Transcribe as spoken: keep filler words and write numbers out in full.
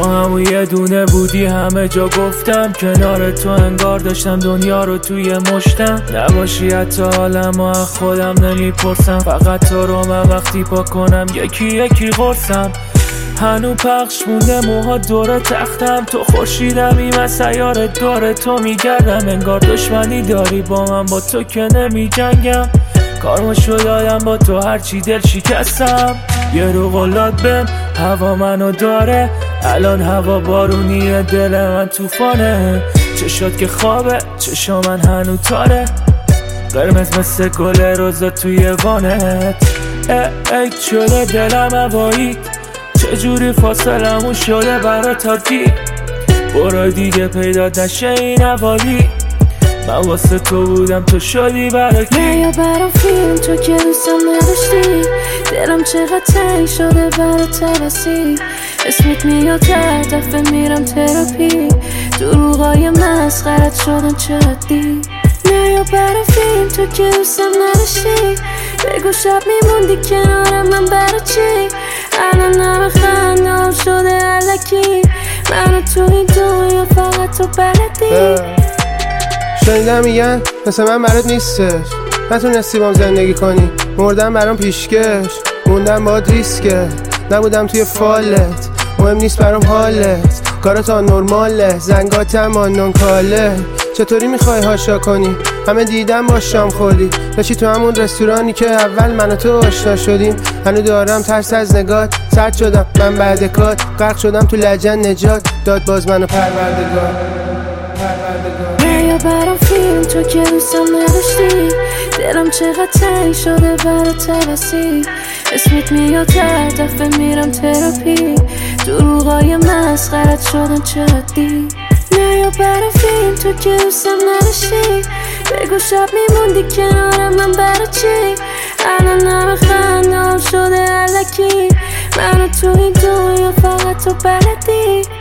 همون یه دونه بودی همه جا گفتم، کنار تو انگار داشتم دنیا رو توی مشتم. نباشی حتی حالم و خودم نمیپرسم، فقط تو رو من وقتی پا کنم یکی یکی قرصم. هنو پخش مونده موها دور تختم، تو خورشیدمی من سیاره داره تو میگردم. انگار دشمنی داری با من، با تو که نمی جنگم. کارماشو دادم با تو هرچی دل شکستم. یه رو غلات بهم هوا منو داره، الان هوا بارونیه دل من توفانه. چشات که خوابه چشا من هنو تاره، قرمز مثل گل روزا توی وانت. ای ای شده دلم هوایی، چجوری فاصلمون شده برا تا دی. برو دیگه پیدا نشه این حوالی، من واسه تو بودم تو شدی برا کی. نه یا برام فیلم تو که دوستم نداشتی، دلم چقدر تنگ شده برا ترسی. اسمت میاد هر دفعه میرم تراپی، دروغای مسخرت شدن جدی. نه یا برام فیلم تو که دوستم نداشتی، بگو شب میموندی کنارم من برا چی. الان نمه خندام شده علکی، منو تو این دنیا فقط تو بلدی. شنیدم میگن مثل من برات نیستش، نتونستی بام زندگی کنی، مردم برام پیشکش، موندم باد ریسکه، نبودم توی فالت، مهم نیست برام حالت، کارات آن نرماله، زنگاتم آن نون کاله. چطوری میخوای هاشا کنی؟ همه دیدم با شام خوردی، داشتی تو همون رستورانی که اول من و تو آشنا شدیم. هنو دارم ترس از نگات، سرد شدم من بعد کات، غرق شدم تو لجن نجات، داد باز منو پروردگار پروردگار. نه یا برام فیلم تو که دوستم نداشتی، دلم چقدر تنگ شده برا ترسی. اسمت میاد هر دفعه میرم تراپی، دروغای مسخرت شدن جدی. نه یا برام فیلم تو که دوستم نداشتی، بگو شب میموندی کنارم من برا چی. الان نمه خندام شده علکی، منو تو این دنیا فقط تو بلدی.